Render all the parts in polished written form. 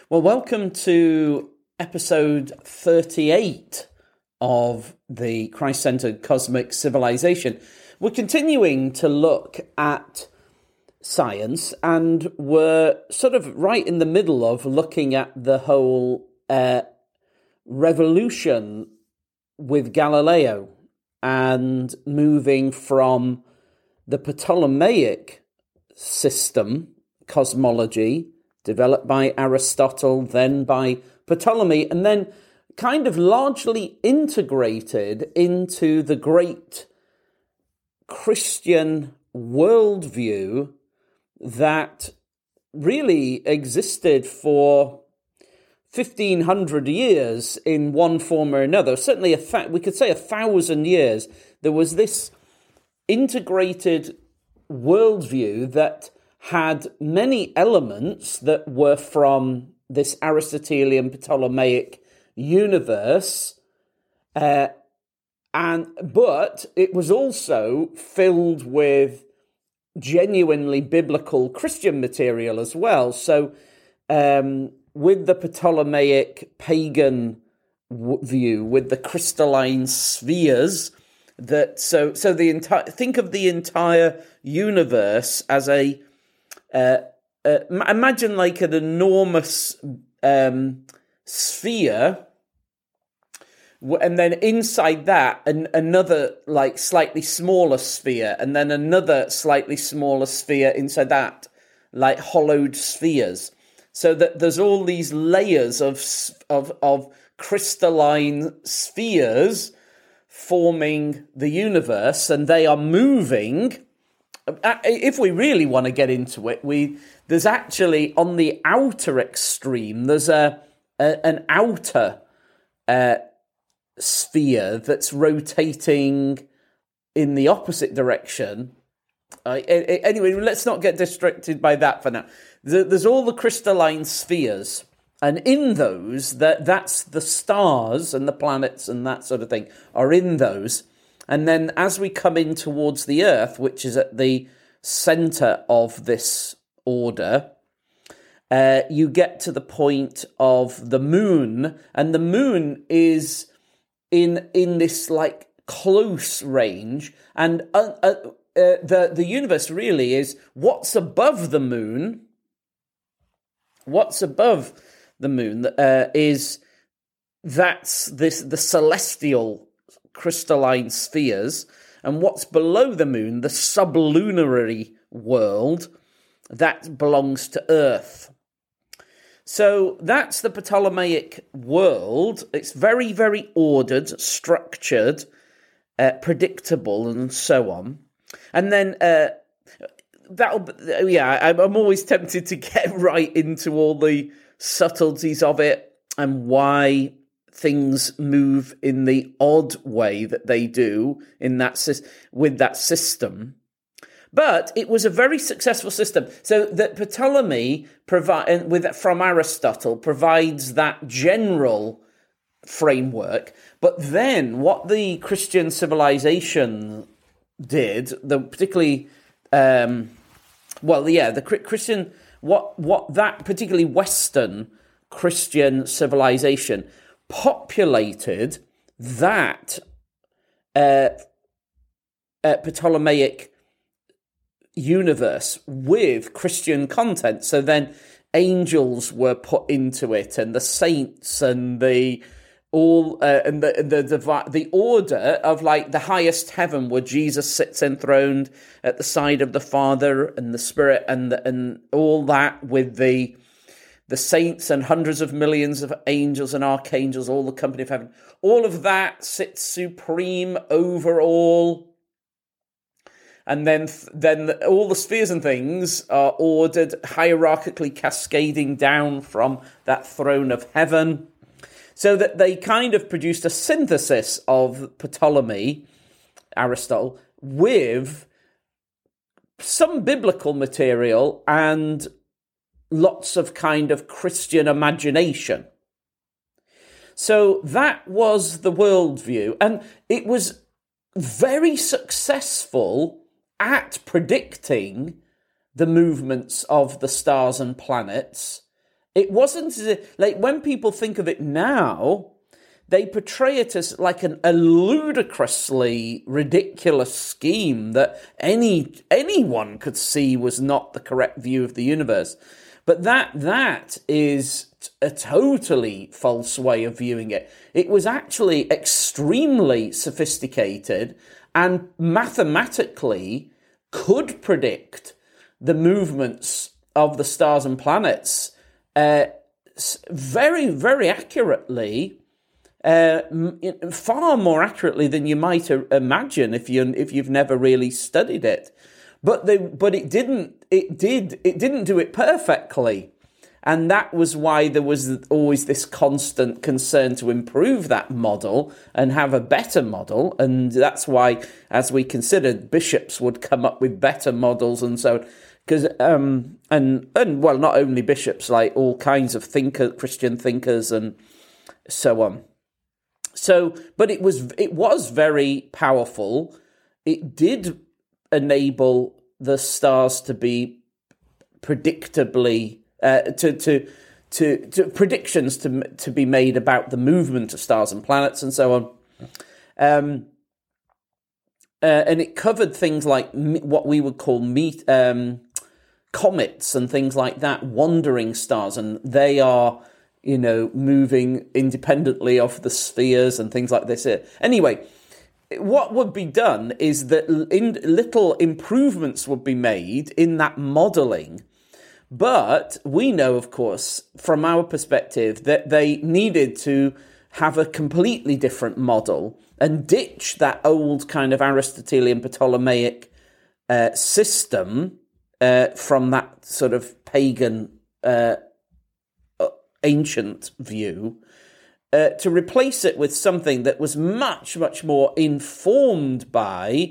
Well, welcome to episode 38 of the Christ-Centered Cosmic Civilization. We're continuing to look at science, and we're sort of right in the middle of looking at the whole revolution with Galileo and moving from the Ptolemaic system, cosmology, developed by Aristotle, then by Ptolemy, and then kind of largely integrated into the great Christian worldview that really existed for 1,500 years in one form or another. Certainly, we could say 1,000 years. There was this integrated worldview that had many elements that were from this Aristotelian Ptolemaic universe, but it was also filled with genuinely biblical Christian material as well. So with the Ptolemaic pagan view, with the crystalline spheres, think of the entire universe as imagine like an enormous sphere, and then inside that another like slightly smaller sphere, and then another slightly smaller sphere inside that, like hollowed spheres. So that there's all these layers of crystalline spheres forming the universe, and they are moving. If we really want to get into it, there's actually on the outer extreme, there's an outer sphere that's rotating in the opposite direction. Anyway, let's not get distracted by that for now. There's all the crystalline spheres, and in those, that's the stars and the planets and that sort of thing are in those. And then as we come in towards the Earth, which is at the center of this order, you get to the point of the moon, and the moon is in this like close range, and the universe really is what's above the moon. What's above the moon is the celestial crystalline spheres, and what's below the moon, the sublunary world, that belongs to Earth. So that's the Ptolemaic world. It's very, very ordered, structured, predictable, and so on. And then I'm always tempted to get right into all the subtleties of it and why things move in the odd way that they do with that system. But it was a very successful system. So that Ptolemy from Aristotle provides that general framework. But then what the Christian civilization did, particularly Christian, what that particularly Western Christian civilization populated that Ptolemaic universe with Christian content. So then angels were put into it, and the saints, and the order of like the highest heaven where Jesus sits enthroned at the side of the Father and the Spirit, and all that with the saints and hundreds of millions of angels and archangels, all the company of heaven. All of that sits supreme over all. And then all the spheres and things are ordered, hierarchically cascading down from that throne of heaven. So that they kind of produced a synthesis of Ptolemy, Aristotle, with some biblical material and lots of kind of Christian imagination. So that was the worldview. And it was very successful at predicting the movements of the stars and planets It wasn't as if, like, when people think of it now, they portray it as like a ludicrously ridiculous scheme that anyone could see was not the correct view of the universe. But that is a totally false way of viewing it. It was actually extremely sophisticated and mathematically could predict the movements of the stars and planets very, very accurately. Far more accurately than you might imagine if you've never really studied it, but it didn't do it perfectly, and that was why there was always this constant concern to improve that model and have a better model, and that's why, as we considered, bishops would come up with better models, and so because and well, not only bishops, like all kinds of Christian thinkers and so on. So, but it was very powerful. It did enable the stars to be predictably to predictions to be made about the movement of stars and planets and so on. And it covered things like what we would call comets and things like that, wandering stars, and they are, moving independently of the spheres and things like this. Anyway, what would be done is that little improvements would be made in that modelling. But we know, of course, from our perspective, that they needed to have a completely different model and ditch that old kind of Aristotelian Ptolemaic system from that sort of pagan ancient view, to replace it with something that was much, much more informed by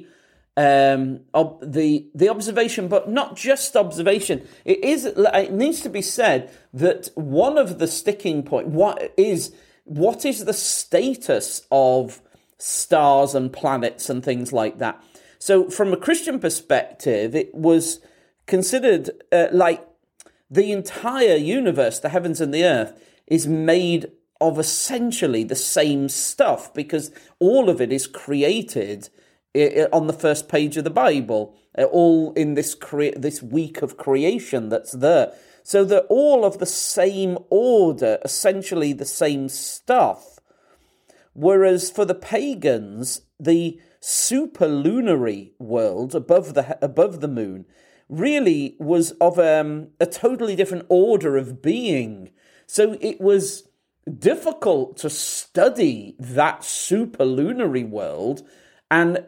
the observation, but not just observation. It needs to be said that one of the sticking point, what is the status of stars and planets and things like that. So from a Christian perspective, it was considered like the entire universe, the heavens and the earth, is made of essentially the same stuff, because all of it is created on the first page of the Bible, all in this week of creation that's there. So they're all of the same order, essentially the same stuff. Whereas for the pagans, the superlunary world above the moon really was of a totally different order of being. So it was difficult to study that superlunary world and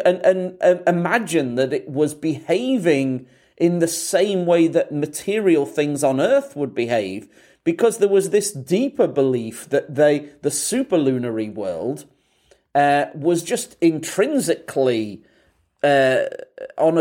imagine that it was behaving in the same way that material things on Earth would behave, because there was this deeper belief that the superlunary world was just intrinsically of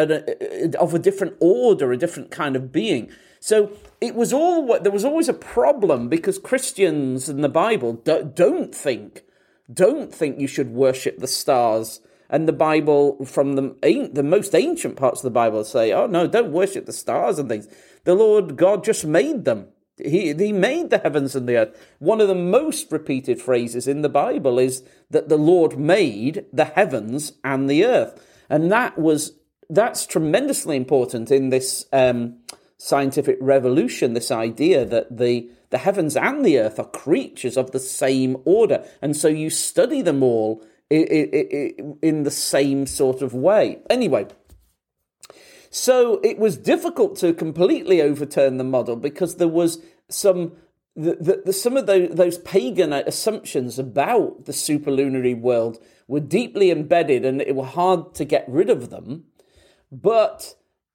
a different order, a different kind of being. So there was always a problem, because Christians in the Bible don't think you should worship the stars. And the Bible, from the most ancient parts of the Bible, say, oh no, don't worship the stars and things. The Lord God just made them. He made the heavens and the earth. One of the most repeated phrases in the Bible is that the Lord made the heavens and the earth. And that's tremendously important in this scientific revolution, this idea that the heavens and the earth are creatures of the same order. And so you study them all in the same sort of way. Anyway, so it was difficult to completely overturn the model, because there was some of those pagan assumptions about the superlunary world were deeply embedded, and it was hard to get rid of them. But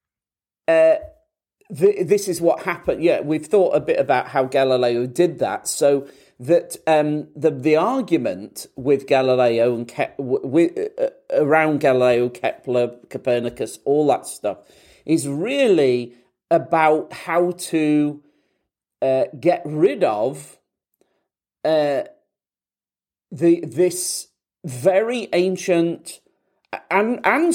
this is what happened. Yeah, we've thought a bit about how Galileo did that. So that the argument with Galileo and around Galileo, Kepler, Copernicus, all that stuff, is really about how to get rid of this very ancient and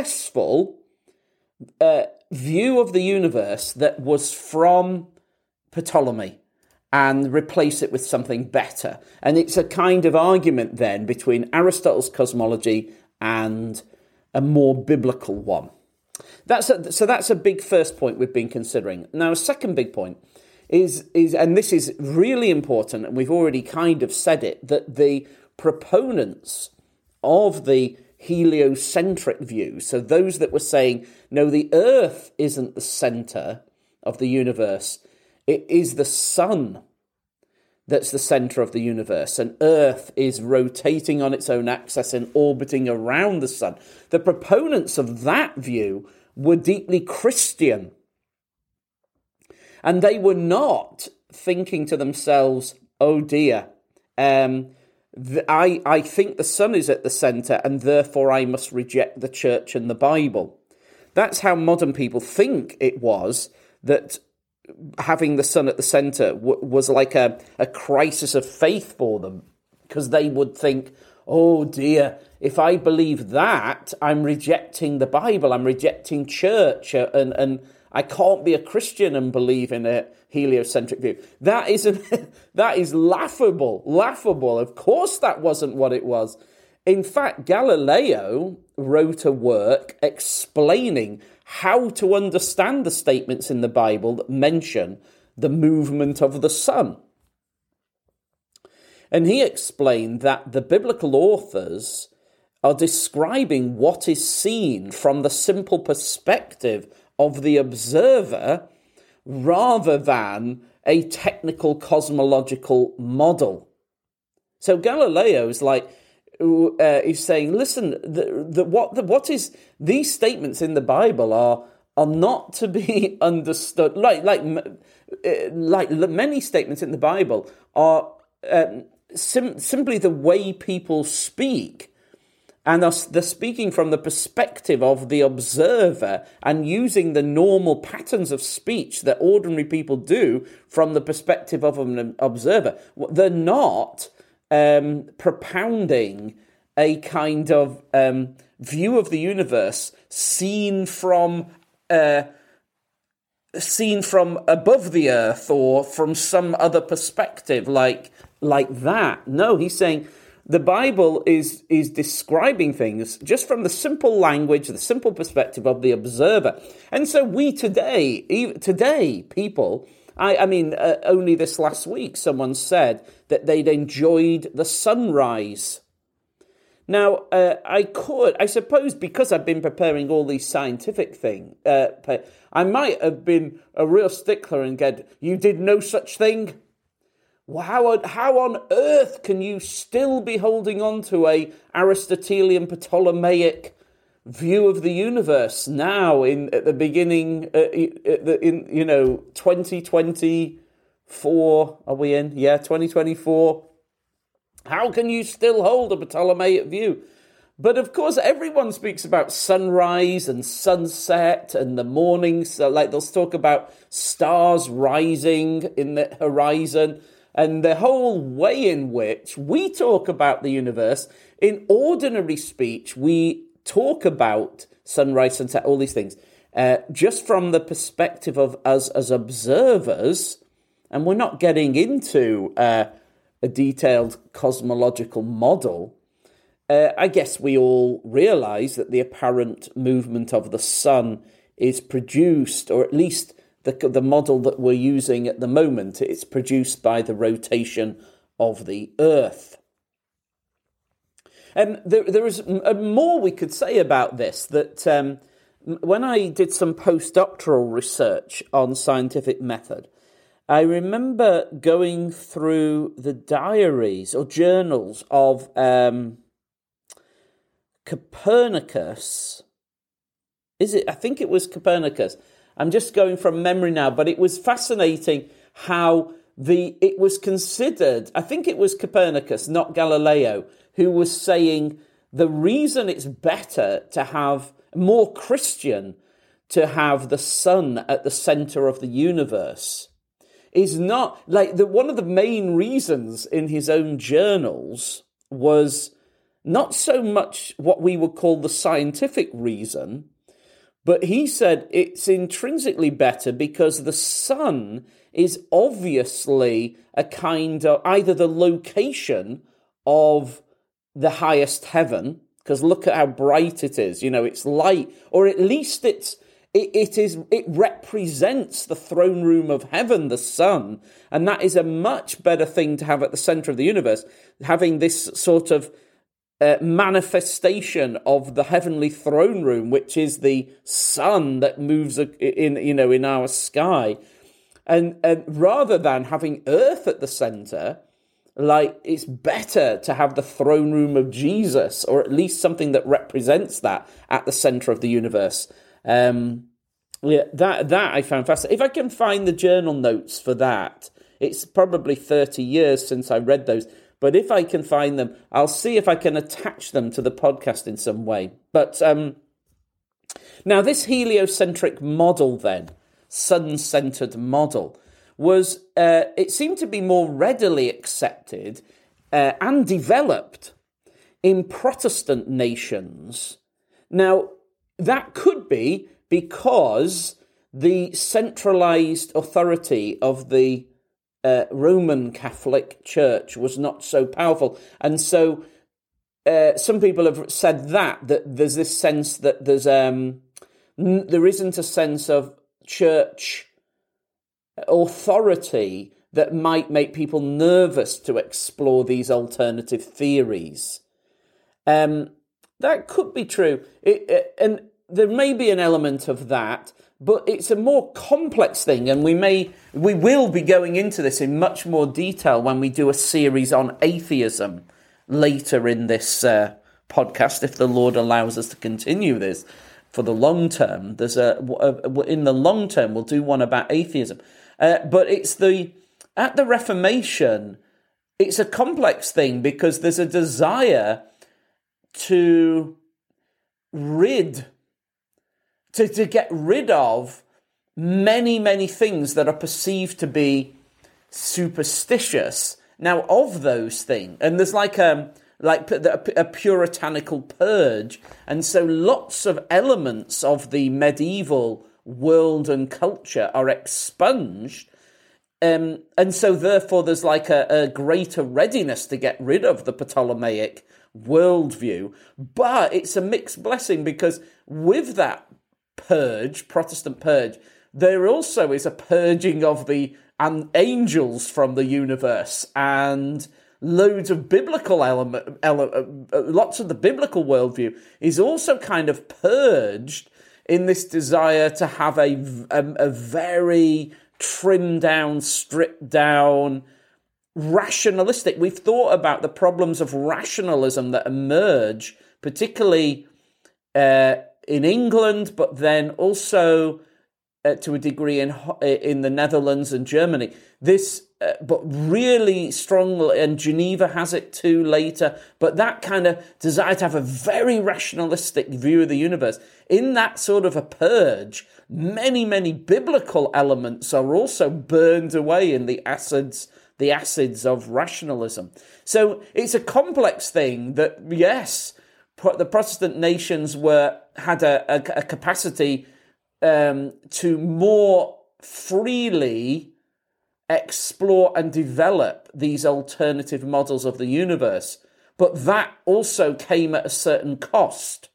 successful view of the universe that was from Ptolemy and replace it with something better. And it's a kind of argument then between Aristotle's cosmology and a more biblical one. So that's a big first point we've been considering. Now, a second big point is, and this is really important, and we've already kind of said it, that the proponents of the heliocentric view, so those that were saying, no, the Earth isn't the centre of the universe, it is the sun that's the centre of the universe, and Earth is rotating on its own axis and orbiting around the sun. The proponents of that view were deeply Christian, and they were not thinking to themselves, oh dear, I think the sun is at the centre, and therefore I must reject the church and the Bible. That's how modern people think it was, that having the sun at the centre was like a crisis of faith for them, because they would think, oh dear, if I believe that, I'm rejecting the Bible, I'm rejecting church, and I can't be a Christian and believe in a heliocentric view. That is laughable. Of course that wasn't what it was. In fact, Galileo wrote a work explaining how to understand the statements in the Bible that mention the movement of the sun. And he explained that the biblical authors are describing what is seen from the simple perspective of the observer rather than a technical cosmological model. So Galileo is like, is saying, listen, what is these statements in the Bible are not to be understood. Like many statements in the Bible are simply the way people speak, and they're speaking from the perspective of the observer and using the normal patterns of speech that ordinary people do from the perspective of an observer. They're not propounding a kind of view of the universe seen from above the earth or from some other perspective like that. No, he's saying the Bible is describing things just from the simple language, the simple perspective of the observer. And so we today, people, I mean, only this last week, someone said that they'd enjoyed the sunrise. Now, I suppose because I've been preparing all these scientific things, I might have been a real stickler and get, you did no such thing? Well, how on earth can you still be holding on to a Aristotelian Ptolemaic view of the universe now at the beginning, in 2024, are we in? Yeah, 2024. How can you still hold a Ptolemaic view? But of course, everyone speaks about sunrise and sunset and the mornings. So like they'll talk about stars rising in the horizon. And the whole way in which we talk about the universe, in ordinary speech, we talk about sunrise, sunset, all these things, just from the perspective of us as observers, and we're not getting into a detailed cosmological model. I guess we all realize that the apparent movement of the sun is produced, or at least the model that we're using at the moment, it's produced by the rotation of the Earth. There is more we could say about this, that when I did some postdoctoral research on scientific method, I remember going through the diaries or journals of Copernicus. I think it was Copernicus. I'm just going from memory now, but it was fascinating how it was considered, I think it was Copernicus, not Galileo, who was saying the reason it's better to have, more Christian, to have the sun at the center of the universe is not, one of the main reasons in his own journals was not so much what we would call the scientific reason, but he said it's intrinsically better because the sun is obviously a kind of either the location of the highest heaven, because look at how bright it is, it's light, or at least it represents the throne room of heaven, the sun, and that is a much better thing to have at the center of the universe, having this sort of manifestation of the heavenly throne room, which is the sun that moves in our sky, and rather than having earth at the center. Like, it's better to have the throne room of Jesus, or at least something that represents that at the center of the universe. That I found fascinating. If I can find the journal notes for that, it's probably 30 years since I read those. But if I can find them, I'll see if I can attach them to the podcast in some way. But now this heliocentric model then, sun-centered model, was it seemed to be more readily accepted and developed in Protestant nations. Now, that could be because the centralized authority of the Roman Catholic Church was not so powerful. And so some people have said that there's this sense that there isn't a sense of church authority that might make people nervous to explore these alternative theories. That could be true. And there may be an element of that, but it's a more complex thing, and we will be going into this in much more detail when we do a series on atheism later in this podcast, if the Lord allows us to continue this for the long term. In the long term, we'll do one about atheism. But at the Reformation, it's a complex thing because there's a desire to get rid of many, many things that are perceived to be superstitious. Now, of those things, and there's like a puritanical purge, and so lots of elements of the medieval world and culture are expunged, and so therefore there's like a greater readiness to get rid of the Ptolemaic worldview. But it's a mixed blessing, because with that purge, Protestant purge, there also is a purging of the angels from the universe, and loads of biblical lots of the biblical worldview is also kind of purged in this desire to have a very trimmed down, stripped down, rationalistic. We've thought about the problems of rationalism that emerge, particularly in England, but then also to a degree in the Netherlands and Germany. But really strongly, and Geneva has it too later, but that kind of desire to have a very rationalistic view of the universe. In that sort of a purge, many, many biblical elements are also burned away in the acids of rationalism. So it's a complex thing that, yes, the Protestant nations had a capacity to more freely explore and develop these alternative models of the universe. But that also came at a certain cost.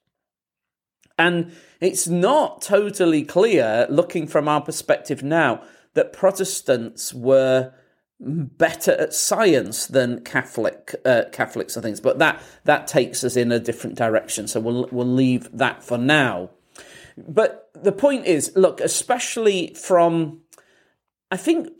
And it's not totally clear, looking from our perspective now, that Protestants were better at science than Catholics and things. But that takes us in a different direction. So we'll leave that for now. But the point is, look, especially from the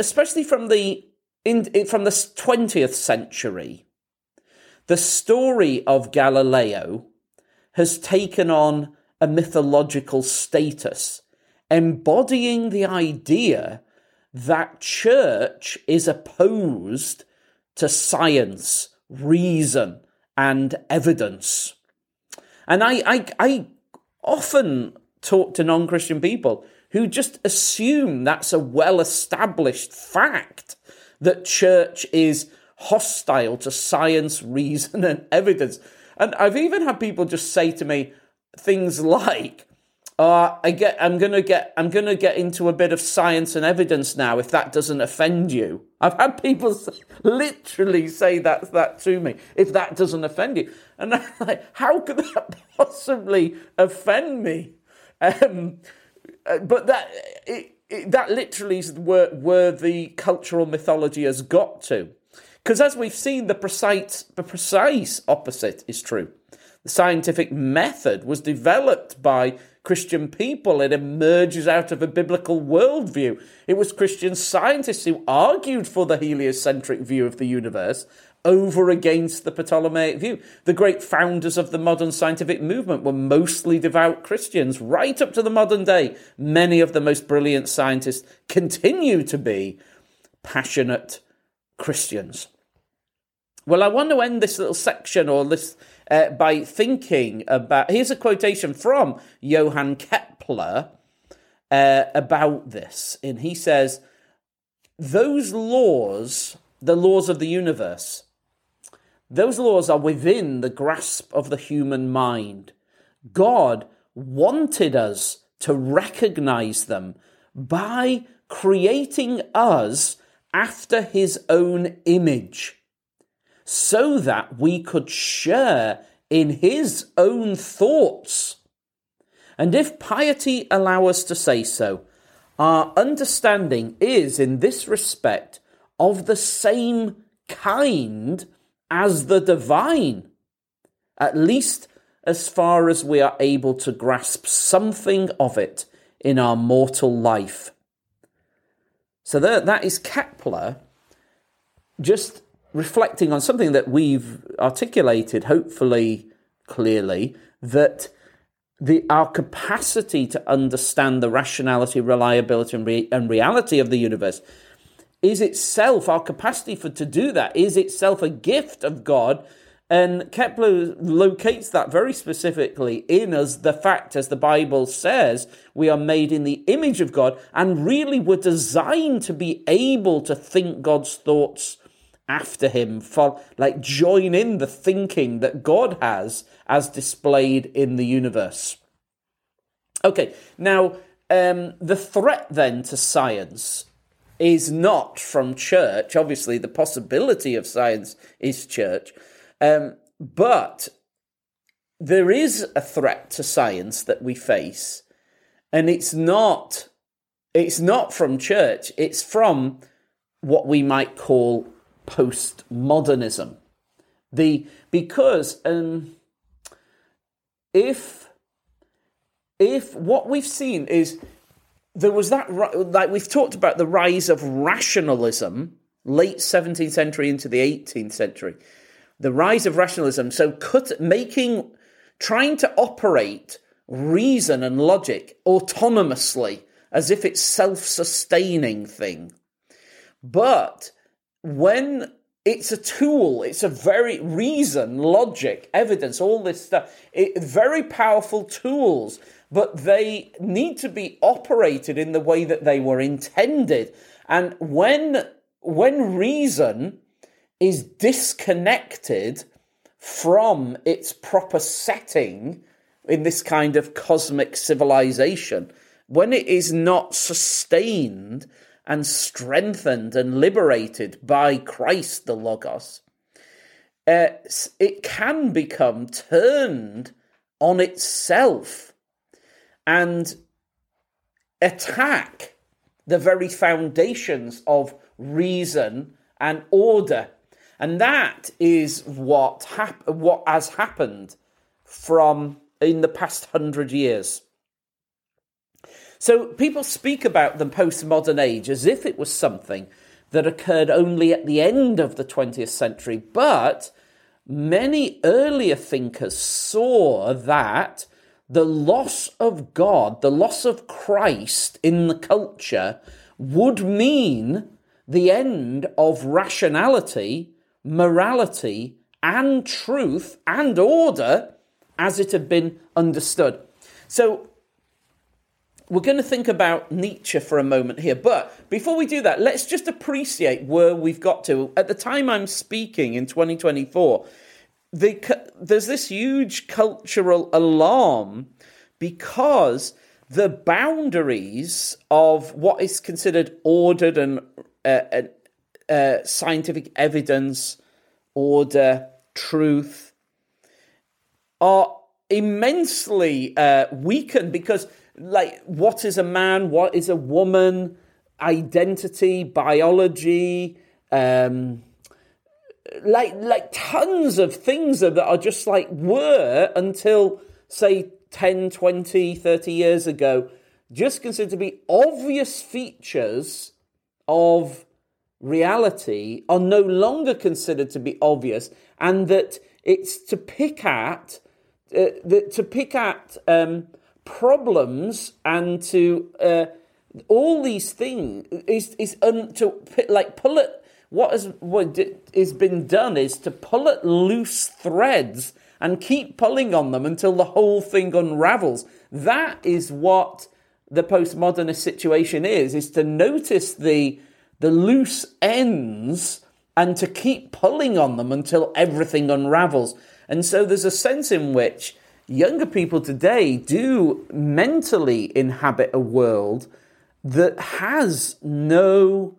20th century, the story of Galileo has taken on a mythological status, embodying the idea that church is opposed to science, reason, and evidence. And I often talk to non-Christian people who just assume that's a well-established fact, that church is hostile to science, reason, and evidence. And I've even had people just say to me things like, I'm gonna get into a bit of science and evidence now, if that doesn't offend you. I've had people literally say that to me, if that doesn't offend you. And I'm like, how could that possibly offend me? But that literally is where the cultural mythology has got to. Because as we've seen, the precise opposite is true. The scientific method was developed by Christian people. It emerges out of a biblical worldview. It was Christian scientists who argued for the heliocentric view of the universe over against the Ptolemaic view. The great founders of the modern scientific movement were mostly devout Christians. Right up to the modern day, many of the most brilliant scientists continue to be passionate Christians. Well, I want to end this little section or this by thinking about... Here's a quotation from Johann Kepler about this. And he says, those laws, the laws of the universe, those laws are within the grasp of the human mind. God wanted us to recognize them by creating us after his own image, so that we could share in his own thoughts. And if piety allow us to say so, our understanding is, in this respect, of the same kind as the divine, at least as far as we are able to grasp something of it in our mortal life. So that is Kepler just reflecting on something that we've articulated, hopefully clearly, that our capacity to understand the rationality, reliability, and reality of the universe is itself, our capacity to do that is itself a gift of God. And Kepler locates that very specifically in us, the fact, as the Bible says, we are made in the image of God, and really we're designed to be able to think God's thoughts after him, join in the thinking that God has as displayed in the universe. Okay, now the threat then to science is not from church. Obviously, the possibility of science is church. But there is a threat to science that we face, and it's not from church, it's from what we might call postmodernism. Because if what we've seen is there was that, like we've talked about the rise of rationalism, late 17th century into the 18th century. The rise of rationalism, so trying to operate reason and logic autonomously, as if it's self-sustaining thing. But when it's a tool, it's a very reason, logic, evidence, all this stuff, very powerful tools, but they need to be operated in the way that they were intended. And when reason is disconnected from its proper setting in this kind of cosmic civilization, when it is not sustained and strengthened and liberated by Christ the Logos, it can become turned on itself and attack the very foundations of reason and order. And that is what has happened in the past 100 years. So people speak about the postmodern age as if it was something that occurred only at the end of the 20th century. But many earlier thinkers saw that the loss of God, the loss of Christ in the culture would mean the end of rationality, morality, and truth and order as it had been understood. So we're going to think about Nietzsche for a moment here. But before we do that, let's just appreciate where we've got to. At the time I'm speaking in 2024, there's this huge cultural alarm because the boundaries of what is considered ordered and scientific evidence, order, truth, are immensely weakened because, like, what is a man? What is a woman? Identity, biology, like tons of things that are just like were until, say, 10, 20, 30 years ago, just considered to be obvious features of reality are no longer considered to be obvious, and that it's to pick at problems and to all these things pull it. What has been done is to pull at loose threads and keep pulling on them until the whole thing unravels. That is what the postmodernist situation is to notice the loose ends and to keep pulling on them until everything unravels. And so there's a sense in which younger people today do mentally inhabit a world that has none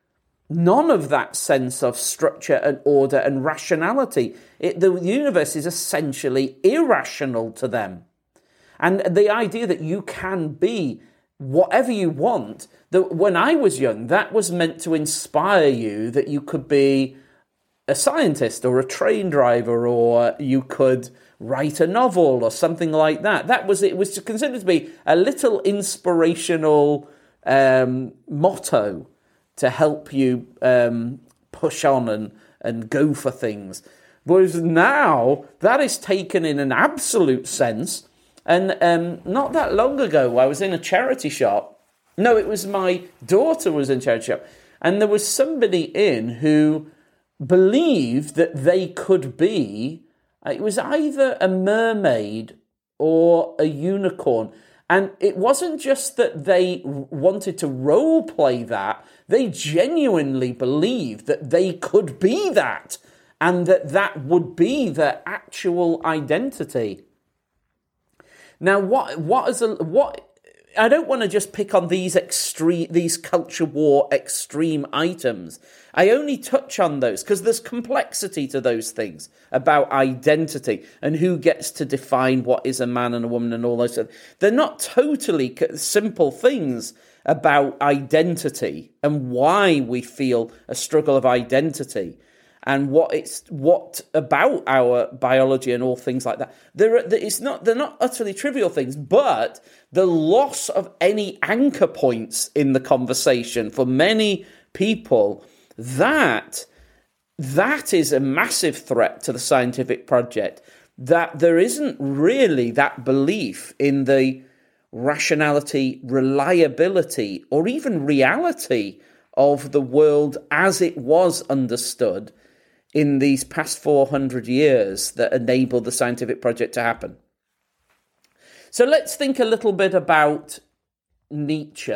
of that sense of structure and order and rationality. The universe is essentially irrational to them. And the idea that you can be whatever you want, that when I was young, that was meant to inspire you that you could be a scientist or a train driver, or you could write a novel or something like that. It was considered to be a little inspirational motto to help you push on and go for things. Whereas now, that is taken in an absolute sense. And not that long ago, I was in a charity shop. No, it was my daughter was in a charity shop. And there was somebody in who believed that they could be, it was either a mermaid or a unicorn. And it wasn't just that they wanted to role play that, they genuinely believed that they could be that, and that would be their actual identity. Now, what I don't want to just pick on these culture war extreme items. I only touch on those because there's complexity to those things about identity and who gets to define what is a man and a woman and all those things. They're not totally simple things about identity and why we feel a struggle of identity and what about our biology and all things like that. They're not utterly trivial things, but the loss of any anchor points in the conversation for many people, that is a massive threat to the scientific project, that there isn't really that belief in the rationality, reliability, or even reality of the world as it was understood in these past 400 years that enabled the scientific project to happen. So let's think a little bit about Nietzsche.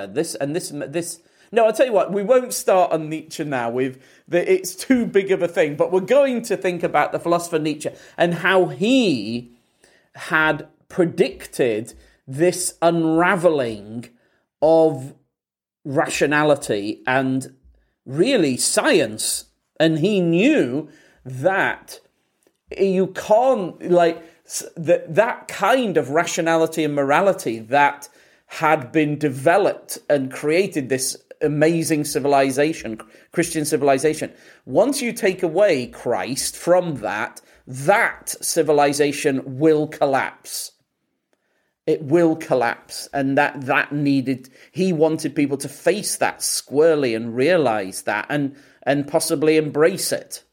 No, I'll tell you what, we won't start on Nietzsche now. It's too big of a thing, but we're going to think about the philosopher Nietzsche and how he had predicted this unraveling of rationality and really science. And he knew that you can't, that kind of rationality and morality that had been developed and created this amazing civilization, Christian civilization. Once you take away Christ from that civilization will collapse. It will collapse. And he wanted people to face that squarely and realize that and possibly embrace it.